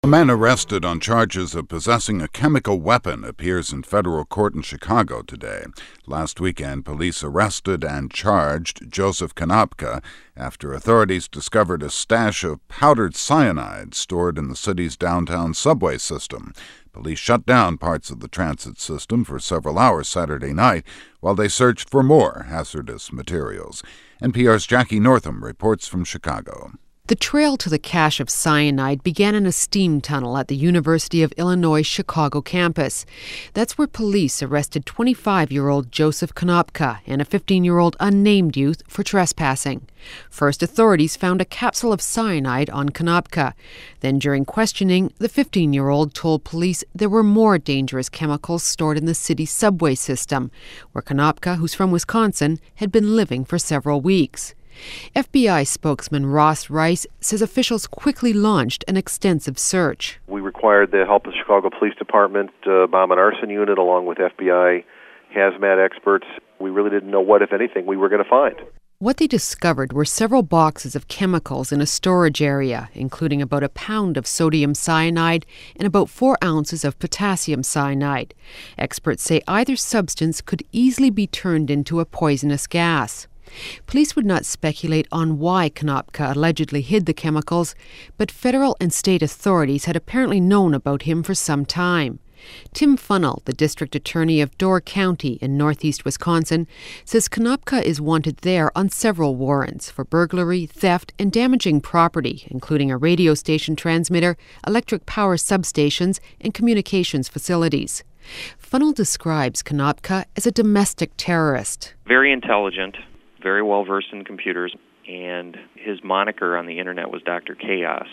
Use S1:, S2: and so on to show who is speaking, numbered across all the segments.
S1: A man arrested on charges of possessing a chemical weapon appears in federal court in Chicago today. Last weekend, police arrested and charged Joseph Konopka after authorities discovered a stash of powdered cyanide stored in the city's downtown subway system. Police shut down parts of the transit system for several hours Saturday night while they searched for more hazardous materials. NPR's Jackie Northam reports from Chicago.
S2: The trail to the cache of cyanide began in a steam tunnel at the University of Illinois Chicago campus. That's where police arrested 25-year-old Joseph Konopka and a 15-year-old unnamed youth for trespassing. First, authorities found a capsule of cyanide on Konopka. Then, during questioning, the 15-year-old told police there were more dangerous chemicals stored in the city's subway system, where Konopka, who's from Wisconsin, had been living for several weeks. FBI spokesman Ross Rice says officials quickly launched an extensive search.
S3: We required the help of the Chicago Police Department, Bomb and Arson Unit, along with FBI hazmat experts. We really didn't know what, if anything, we were going to find.
S2: What they discovered were several boxes of chemicals in a storage area, including about a pound of sodium cyanide and about 4 ounces of potassium cyanide. Experts say either substance could easily be turned into a poisonous gas. Police would not speculate on why Konopka allegedly hid the chemicals, but federal and state authorities had apparently known about him for some time. Tim Funnell, the district attorney of Door County in northeast Wisconsin, says Konopka is wanted there on several warrants for burglary, theft, and damaging property, including a radio station transmitter, electric power substations, and communications facilities. Funnell describes Konopka as a domestic terrorist.
S4: Very intelligent, very well versed in computers, and his moniker on the internet was Dr. Chaos.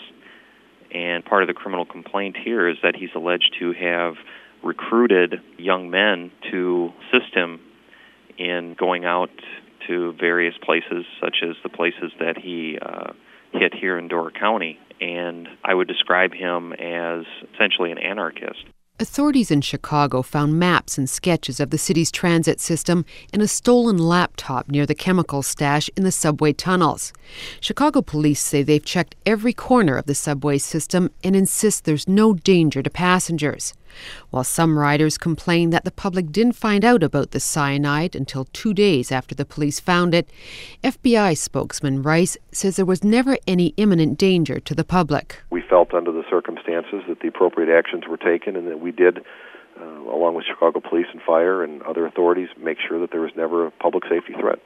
S4: And part of the criminal complaint here is that he's alleged to have recruited young men to assist him in going out to various places, such as the places that he hit here in Door County. And I would describe him as essentially an anarchist.
S2: Authorities in Chicago found maps and sketches of the city's transit system and a stolen laptop near the chemical stash in the subway tunnels. Chicago police say they've checked every corner of the subway system and insist there's no danger to passengers. While some riders complain that the public didn't find out about the cyanide until 2 days after the police found it, FBI spokesman Rice says there was never any imminent danger to the public.
S3: We felt under the circumstances that the appropriate actions were taken and that we did, along with Chicago Police and Fire and other authorities, make sure that there was never a public safety threat.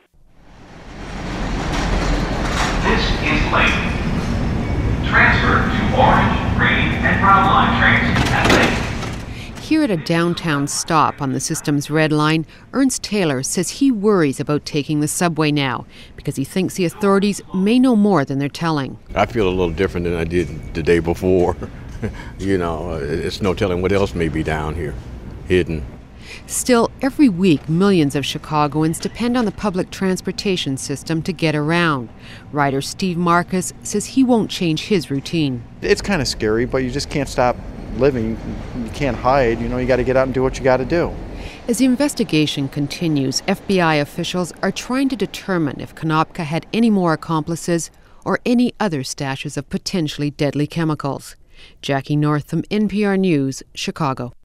S5: This is Lake. Transfer to Orange, Green, and Brown Line trains at Lake.
S2: Here at a downtown stop on the system's Red Line, Ernst Taylor says he worries about taking the subway now because he thinks the authorities may know more than they're telling.
S6: I feel a little different than I did the day before. It's no telling what else may be down here, hidden.
S2: Still, every week, millions of Chicagoans depend on the public transportation system to get around. Rider Steve Marcus says he won't change his routine.
S7: It's kind of scary, but you just can't stop living. You can't hide. You got to get out and do what you got to do.
S2: As the investigation continues, FBI officials are trying to determine if Konopka had any more accomplices or any other stashes of potentially deadly chemicals. Jackie Northam, NPR News, Chicago.